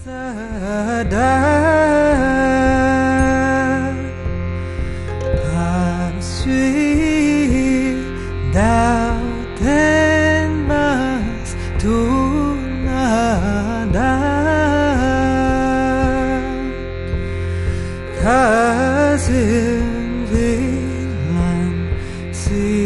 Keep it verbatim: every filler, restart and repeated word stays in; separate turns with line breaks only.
I'm sweet doubt and must do nada 가슴 빌란